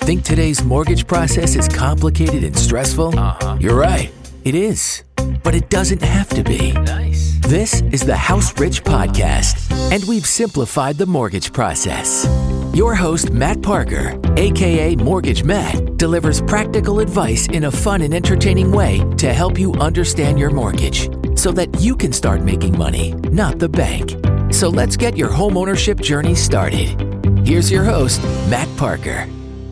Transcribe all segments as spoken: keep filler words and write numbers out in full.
Think today's mortgage process is complicated and stressful? Uh-huh. You're right. It is. But it doesn't have to be. Nice. This is the House Rich Podcast, and we've simplified the mortgage process. Your host, Matt Parker, aka Mortgage Matt, delivers practical advice in a fun and entertaining way to help you understand your mortgage so that you can start making money, not the bank. So let's get your homeownership journey started. Here's your host, Matt Parker.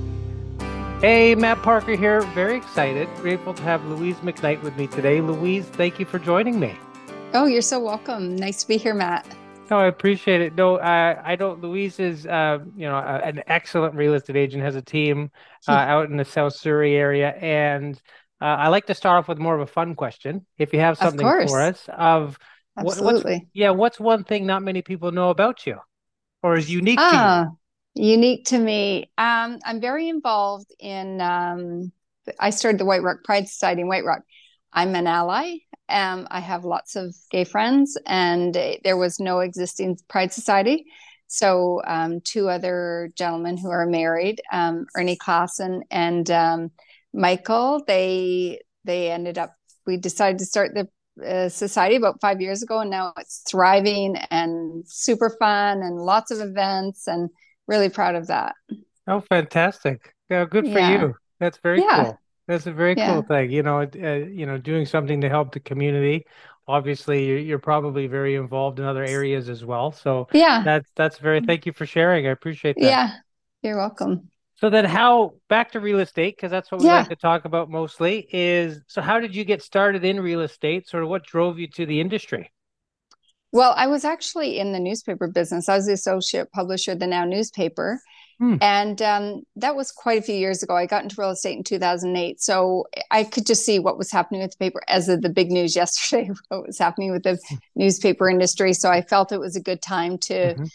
Hey, Matt Parker here. Very excited. Grateful to have Louise McKnight with me today. Louise, thank you for joining me. Oh, you're so welcome. Nice to be here, Matt. No, I appreciate it. No, uh, I don't. Louise is, uh, you know, uh, an excellent real estate agent, has a team uh, out in the South Surrey area. And uh, I like to start off with more of a fun question. If you have something for us of what, Absolutely. what's, yeah, what's one thing not many people know about you or is unique ah, to you? Unique to me. Um, I'm very involved in, um, I started the White Rock Pride Society in White Rock. I'm an ally. Um, I have lots of gay friends, and there was no existing Pride Society. So um, two other gentlemen who are married, um, Ernie Klassen and um, Michael, they they ended up, we decided to start the uh, society about five years ago, and now it's thriving and super fun and lots of events, and really proud of that. Oh, fantastic. Yeah, good for Yeah. you. That's very Yeah. cool. That's a very Yeah. cool thing. You know, uh, you know, doing something to help the community. Obviously, you're, you're probably very involved in other areas as well. So Yeah. that's that's very. Thank you for sharing. I appreciate that. Yeah. You're welcome. So then, how back to real estate, because that's what we Yeah. like to talk about mostly. Is so how did you get started in real estate? Sort of what drove you to the industry? Well, I was actually in the newspaper business. I was the associate publisher of the Now newspaper. Hmm. And um, that was quite a few years ago. I got into real estate in two thousand eight. So I could just see what was happening with the paper as of the big news yesterday, what was happening with the newspaper industry. So I felt it was a good time to Mhm.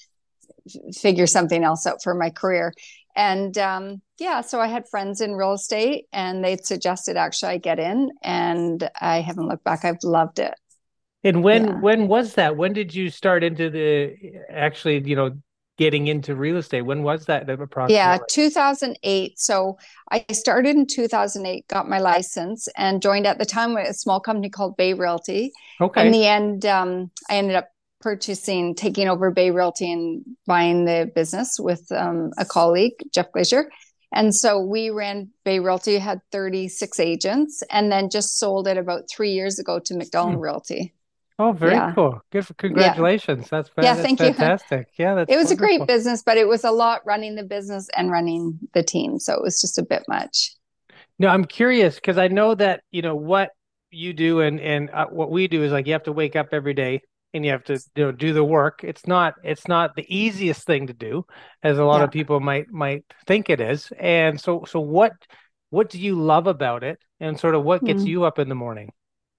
f- figure something else out for my career. And um, yeah, so I had friends in real estate, and they'd suggested actually I get in, and I haven't looked back. I've loved it. And when Yeah. when was that? When did you start into the actually, you know, getting into real estate? When was that approximately? Yeah, two thousand eight. So I started in two thousand eight, got my license, and joined at the time with a small company called Bay Realty. Okay. In the end, um, I ended up purchasing, taking over Bay Realty and buying the business with um, a colleague, Jeff Glazier. And so we ran Bay Realty, had thirty-six agents, and then just sold it about three years ago to McDonald Hmm. Realty. Oh, very Yeah. cool. Good for congratulations. That's fa- Yeah, that's thank you. fantastic. Yeah, that's It was a great wonderful. business, but it was a lot running the business and running the team. So it was just a bit much. No, I'm curious because I know that, you know, what you do and and uh, what we do is like you have to wake up every day and you have to, you know, do the work. It's not it's not the easiest thing to do, as a lot Yeah. of people might might think it is. And so so what what do you love about it, and sort of what gets Mm. you up in the morning?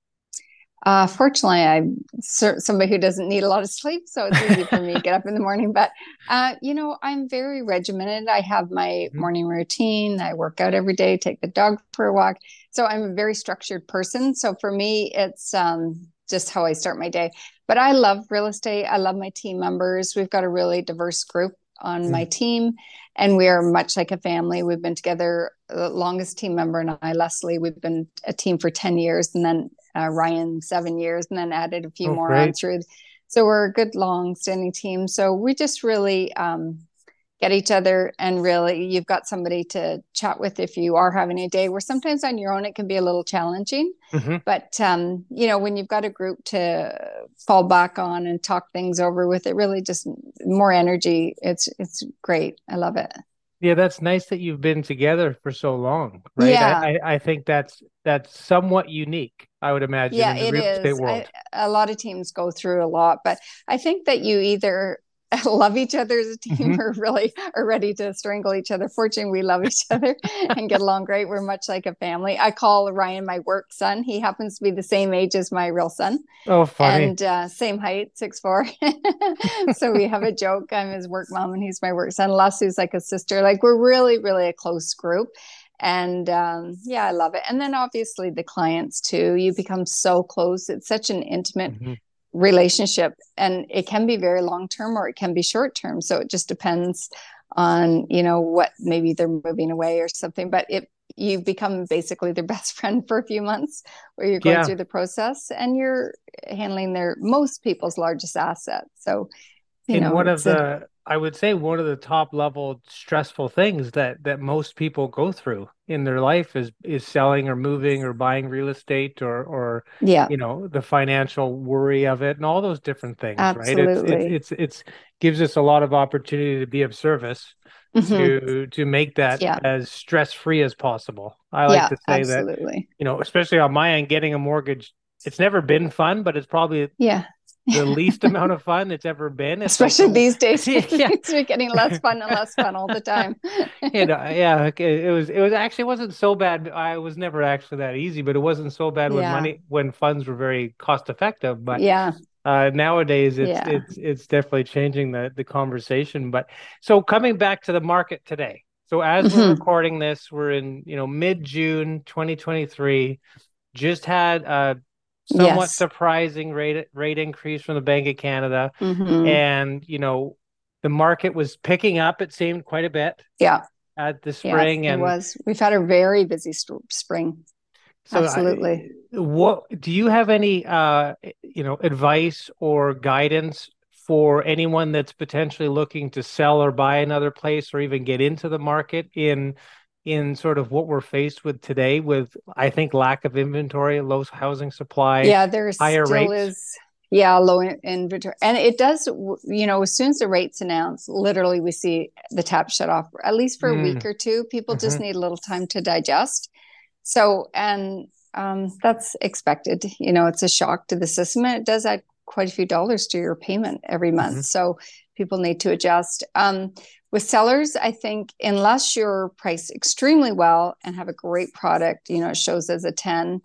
Uh, fortunately, I'm cer- somebody who doesn't need a lot of sleep, so it's easy for me to get up in the morning. But, uh, you know, I'm very regimented. I have my Mhm. morning routine. I work out every day, take the dog for a walk. So I'm a very structured person. So for me, it's um, just how I start my day. But I love real estate. I love my team members. We've got a really diverse group on my team, and we are much like a family. We've been together, the longest team member and I, Leslie, we've been a team for ten years, and then uh, Ryan, seven years, and then added a few Oh, more on great. through. So we're a good, long-standing team. So we just really um, get each other, and really, you've got somebody to chat with if you are having a day where sometimes on your own it can be a little challenging. Mhm. But um, you know, when you've got a group to fall back on and talk things over with, it really just more energy. It's it's great. I love it. Yeah, that's nice that you've been together for so long, right? Yeah. I, I, I think that's that's somewhat unique, I would imagine, Yeah, in the it real estate is. world. I, a lot of teams go through a lot, but I think that you either love each other as a team Mhm. or really are ready to strangle each other. Fortunately, we love each other and get along great. We're much like a family. I call Ryan my work son. He happens to be the same age as my real son, Oh, funny. and uh, same height, six four. So we have a joke. I'm his work mom and he's my work son. Leslie's like a sister. Like we're really, really a close group. And um, yeah, I love it. And then obviously the clients too. You become so close. It's such an intimate Mhm. relationship, and it can be very long term or it can be short term. So it just depends on, you know, what maybe they're moving away or something, but it, you become basically their best friend for a few months where you're going Yeah. through the process and you're handling their, most people's largest asset. So, you And know, one of it's a, the, I would say one of the top level stressful things that that most people go through in their life is is selling or moving or buying real estate or or yeah, you know the financial worry of it and all those different things, right? It's it's absolutely. it's it's gives us a lot of opportunity to be of service Hmm. to to make that Yeah. as stress free as possible. I like Yeah, to say that, absolutely. you know, especially on my end, getting a mortgage, it's never been fun, but it's probably Yeah. the least amount of fun it's ever been. It's like Especially the these days, yeah. it's getting less fun and less fun all the time. You know, yeah, okay, it was it was actually wasn't so bad. I was never actually that easy, but it wasn't so bad when Yeah. money when funds were very cost effective. But Yeah. uh, nowadays, it's Yeah. it's it's definitely changing the the conversation. But so coming back to the market today. So as we're Hmm. recording this, we're in, you know, mid June twenty twenty-three. Just had a somewhat Yes. surprising rate rate increase from the Bank of Canada, Hmm. and you know the market was picking up. It seemed quite a bit Yeah. at the Yeah, spring, it and was. We've had a very busy st- spring. so I, Absolutely. what do you have any uh you know advice or guidance for anyone that's potentially looking to sell or buy another place or even get into the market in in sort of what we're faced with today with, I think, lack of inventory, low housing supply, Yeah, there higher still rates? is. Yeah, low in- inventory. And it does, you know, as soon as the rates announce, literally we see the tap shut off, at least for a week Mm, or two. People just hmm. need a little time to digest. So, and um, that's expected. You know, it's a shock to the system, and it does add quite a few dollars to your payment every month. Hmm. So people need to adjust. Um, with sellers, I think unless you're priced extremely well and have a great product, you know, it shows as a ten,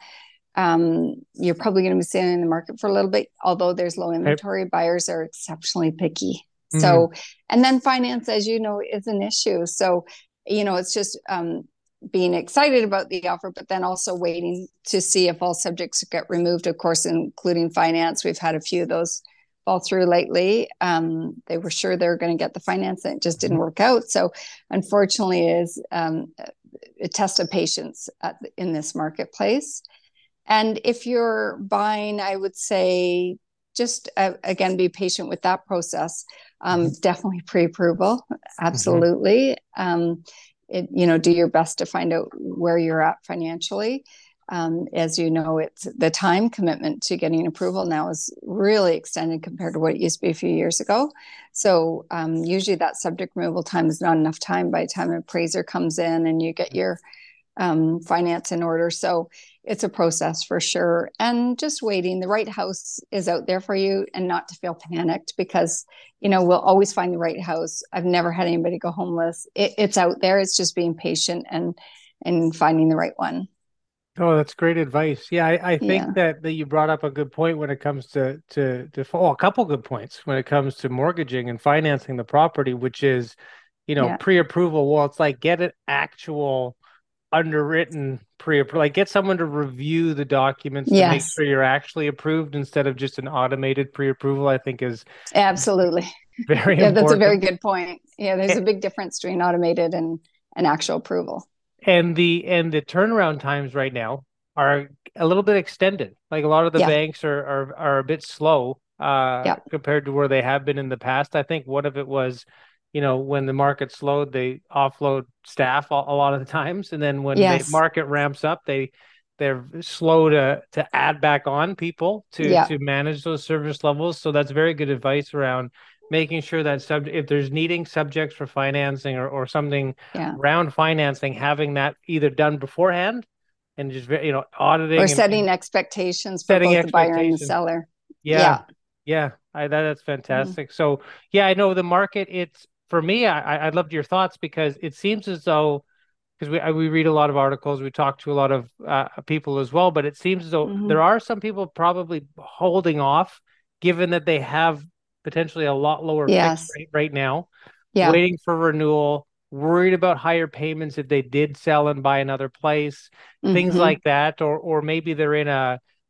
um, you're probably going to be staying in the market for a little bit. Although there's low Okay. inventory, buyers are exceptionally picky. Mm, So, and then finance, as you know, is an issue. So, you know, it's just um, being excited about the offer, but then also waiting to see if all subjects get removed, of course, including finance. We've had a few of those fall through lately. Um, they were sure they were going to get the finance and it just didn't work out. So unfortunately it is um, a test of patience at, in this marketplace. And if you're buying, I would say just uh, again, be patient with that process. Um, definitely pre-approval. hmm. Absolutely. Um, it, you know, do your best to find out where you're at financially. Um, as you know, it's the time commitment to getting approval now is really extended compared to what it used to be a few years ago. So um, usually that subject removal time is not enough time by the time an appraiser comes in and you get your um, finance in order. So it's a process for sure. And just waiting. The right house is out there for you, and not to feel panicked because, you know, we'll always find the right house. I've never had anybody go homeless. It, it's out there. It's just being patient and and finding the right one. Oh, that's great advice. Yeah, I, I think Yeah. that, that you brought up a good point when it comes to to to oh, a couple good points when it comes to mortgaging and financing the property, which is, you know, Yeah. pre-approval. Well, it's like get an actual underwritten pre-approval, like get someone to review the documents to make Yes. sure you're actually approved instead of just an automated pre-approval, I think is Absolutely. very Yeah, that's a very important. good point. Yeah, there's a big difference between automated and an actual approval. And the and the turnaround times right now are a little bit extended. Like a lot of the Yeah. banks are are are a bit slow uh Yeah. compared to where they have been in the past. I think one of it was, you know, when the market slowed, they offload staff a, a lot of the times, and then when the Yes. market ramps up, they they're slow to to add back on people to Yeah. to manage those service levels. So that's very good advice around making sure that sub if there's needing subjects for financing or or something Yeah. around financing, having that either done beforehand and just, you know, Or auditing and, setting and expectations for setting both the buyer and the expectations. seller. Yeah, Yeah. yeah, I that, that's Mhm. fantastic. So yeah, I know the market. It's for me. I I- I'd loved your thoughts because it seems as though, because we I- we read a lot of articles, we talk to a lot of uh, people as well, but it seems as though there Mhm. are some people probably holding off, given that they have potentially a lot lower fixed Yes. rate right now, Yeah. waiting for renewal, worried about higher payments if they did sell and buy another place, things Mhm. like that, or or maybe they're in a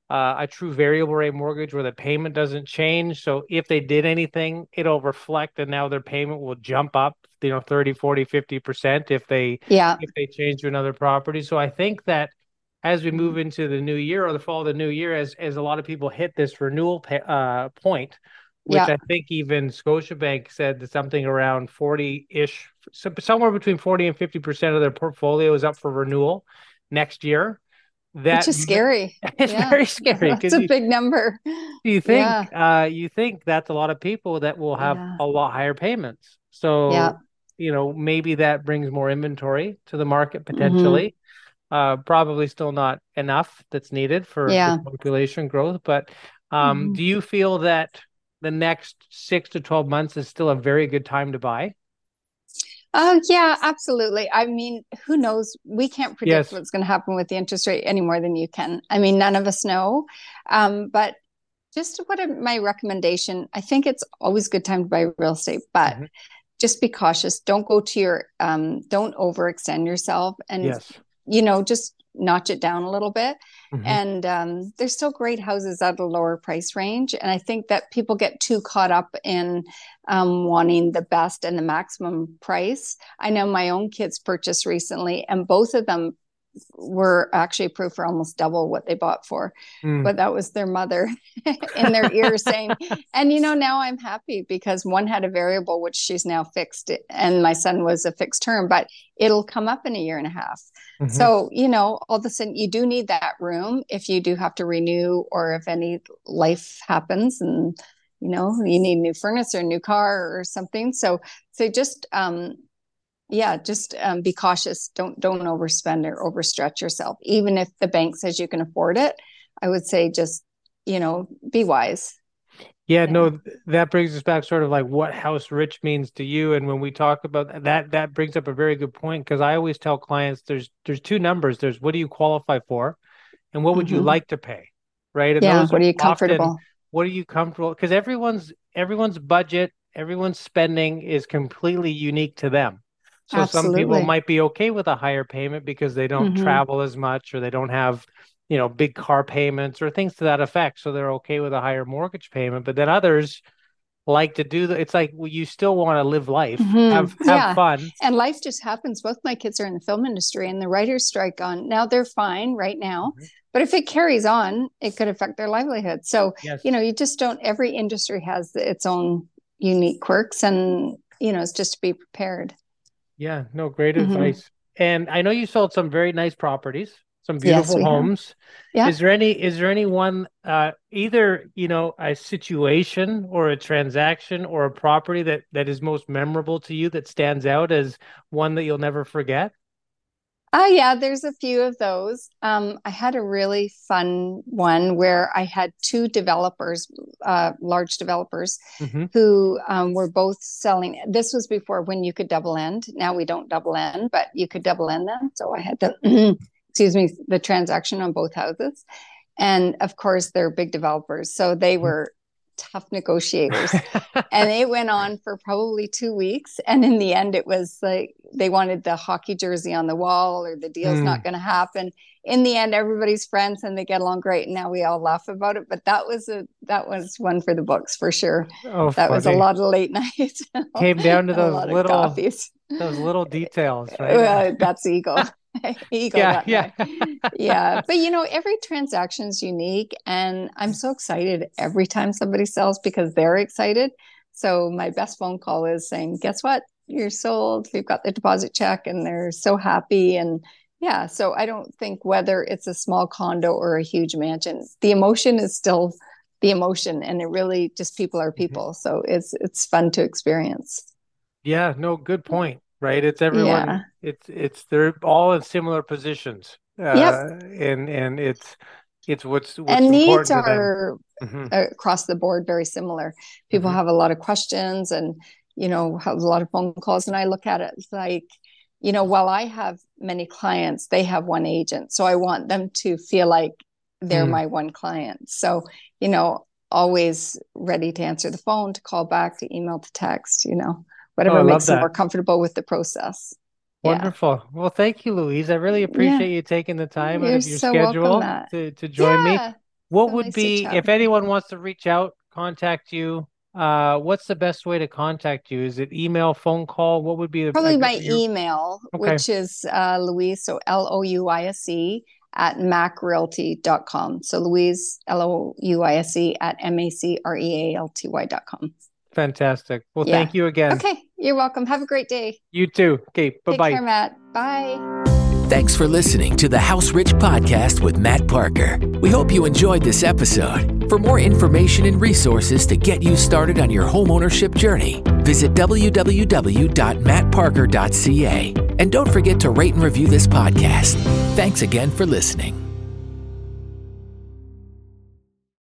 uh, a true variable rate mortgage where the payment doesn't change. So if they did anything, it'll reflect and now their payment will jump up, you know, thirty, forty, fifty percent if they Yeah. if they change to another property. So I think that as we move into the new year or the fall of the new year, as as a lot of people hit this renewal pay, uh, point, which Yeah. I think even Scotiabank said that something around forty-ish, so somewhere between forty and fifty percent of their portfolio is up for renewal next year. Which That is scary. it's Yeah. very scary That's because a you, big number. you think Yeah. uh you think that's a lot of people that will have Yeah. a lot higher payments. Yeah. So, you know, maybe that brings more inventory to the market Hmm. potentially. Uh, probably still not enough that's needed for the Yeah. population growth. But um, Hmm. do you feel that the next six to twelve months is still a very good time to buy? Oh, yeah, absolutely. I mean, who knows? We can't predict Yes. what's going to happen with the interest rate any more than you can. I mean, none of us know. Um, but just what a, my recommendation, I think it's always a good time to buy real estate, but Hmm. just be cautious. Don't go to your, um, don't overextend yourself and, Yes. you know, just notch it down a little bit. Hmm. And um, there's still great houses at a lower price range. And I think that people get too caught up in um, wanting the best and the maximum price. I know my own kids purchased recently, and both of them were actually approved for almost double what they bought for. Mm. But that was their mother in their ear saying, and you know, now I'm happy because one had a variable, which she's now fixed, and my son was a fixed term, but it'll come up in a year and a half. Hmm. So, you know, all of a sudden you do need that room if you do have to renew or if any life happens and, you know, you need new furniture, new car or something. So, so just, um, yeah, just um, be cautious. Don't don't overspend or overstretch yourself. Even if the bank says you can afford it, I would say just, you know, be wise. Yeah, Yeah. no, that brings us back sort of like what house rich means to you. And when we talk about that, that brings up a very good point because I always tell clients there's there's two numbers. There's what do you qualify for and what would you Mm-hmm. like to pay? Right. And Yeah. those What are are you often comfortable? what are you comfortable because everyone's everyone's budget, everyone's spending is completely unique to them. So some people Absolutely. might be okay with a higher payment because they don't Mm-hmm. travel as much or they don't have, you know, big car payments or things to that effect. So they're okay with a higher mortgage payment. But then others like to do the, it's like, well, you still want to live life, have Mm-hmm. have Yeah. fun. And life just happens. Both my kids are in the film industry and the writers' strike on. Now they're fine right now. Mhm. But if it carries on, it could affect their livelihood. So, Yes. you know, you just don't, every industry has its own unique quirks and, you know, it's just to be prepared. Yeah, no, great Mm-hmm. advice. And I know you sold some very nice properties, some Yes, beautiful we have. homes. Yeah. Is there any is there any one uh either, you know, a situation or a transaction or a property that that is most memorable to you that stands out as one that you'll never forget? Oh, yeah, there's a few of those. Um, I had a really fun one where I had two developers, uh, large developers, Hmm. who um, were both selling. This was before when you could double end. Now we don't double end, but you could double end them. So I had the, excuse me, the transaction on both houses. And of course, they're big developers. So they were tough negotiators. And it went on for probably two weeks. And in the end, it was like they wanted the hockey jersey on the wall or the deal's not Mm. going to happen. In the end, everybody's friends and they get along great. And now we all laugh about it. But that was a that was one for the books for sure. Oh, That was a funny. lot of late nights and Came down to a those lot of little coffees. those little details, right? Well, that's ego. Ego Yeah, got in the yeah. way. Yeah. But you know, every transaction is unique. And I'm so excited every time somebody sells because they're excited. So my best phone call is saying, guess what? You're sold. We've got the deposit check and they're so happy. And yeah, so I don't think whether it's a small condo or a huge mansion, the emotion is still the emotion. And it really just people are Mhm. people. So it's it's fun to experience. Yeah, no, good point, right? It's everyone, Yeah. it's it's they're all in similar positions. Uh Yep. and and it's it's what's what's And needs important to them. are Hmm. across the board very similar. People Hmm. have a lot of questions and, you know, have a lot of phone calls. And I look at it like, you know, while I have many clients, they have one agent. So I want them to feel like they're Mm. my one client. So, you know, always ready to answer the phone, to call back, to email, to text, you know, Oh, I whatever love makes them more that. comfortable with the process. Yeah. Wonderful. Well, thank you, Louise. I really Yeah. appreciate you taking the time out You're of your so welcome, schedule Matt. to to join me. Yeah. What So would nice to be, chat if with you. anyone wants to reach out, contact you, uh, what's the best way to contact you? Is it email, phone call? What would be the, Probably I my guess you- email, Okay. which is uh, Louise, so L O U I S E at mac realty dot com. So Louise, L O U I S E at M A C R E A L T Y dot com. Fantastic. Well, Yeah. thank you again. Okay, you're welcome. Have a great day. You too. Okay, Take bye-bye. care, Matt. Bye. Thanks for listening to the House Rich Podcast with Matt Parker. We hope you enjoyed this episode. For more information and resources to get you started on your homeownership journey, visit w w w dot matt parker dot c a. And don't forget to rate and review this podcast. Thanks again for listening.